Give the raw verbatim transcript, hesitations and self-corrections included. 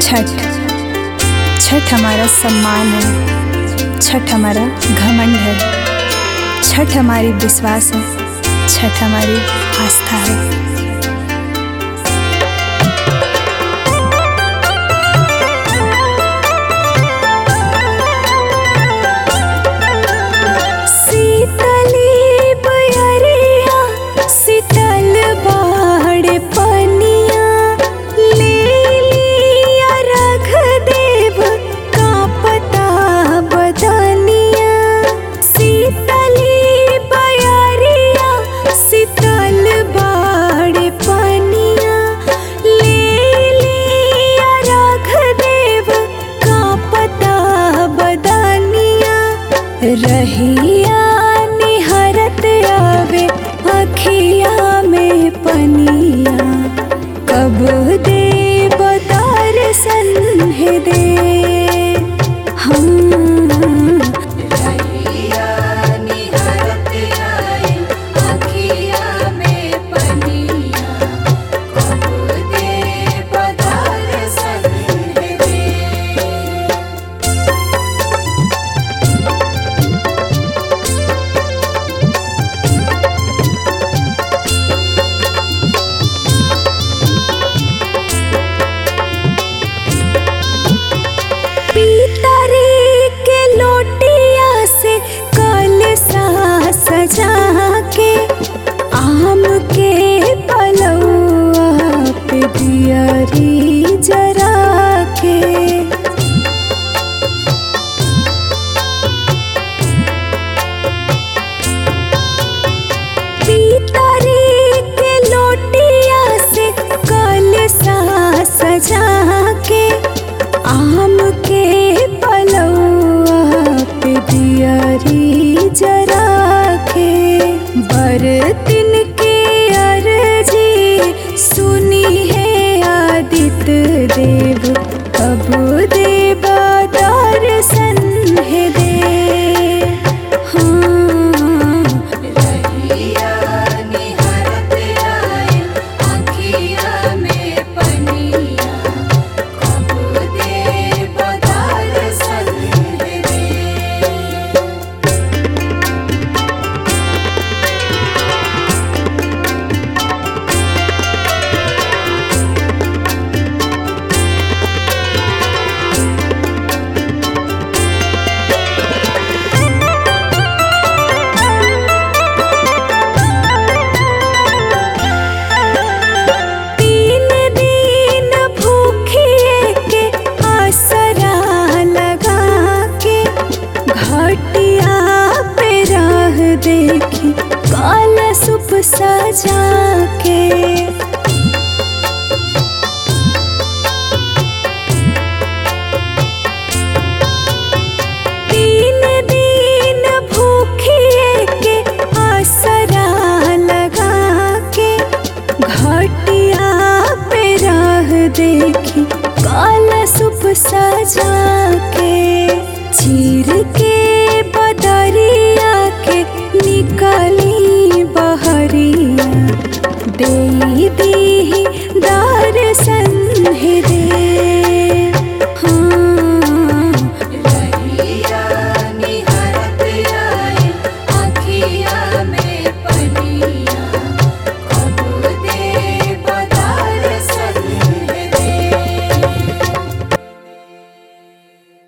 छठ छठ हमारा सम्मान है, छठ हमारा घमंड है, छठ हमारी विश्वास है, छठ हमारी आस्था है। रहिया निहरत आवे अखिया में पनिया, कब दे बदार सन्हे दे हम। रहिया निहरत आवे अखिया में पनिया, कब दे बदार सन्हे दे। सजा के आम के पलौआ पे दियरी जरा के, पीतरी के लोटिया से कलसा सजा के आम के पलौआ पे दियरी जरा के। बरतिन के अर्जी सुनी है आदित्य देव, कब दे बदार सन्हे दे हाँ। रहिया निहरत आवे अखिया में पनिया, कब दे बदार सन्हे दे। देखी काला सुप सजा के, तीन दिन भूखिए के आसरा लगा के, घटिया पे राह देखी काला सुप सजा के। चीर के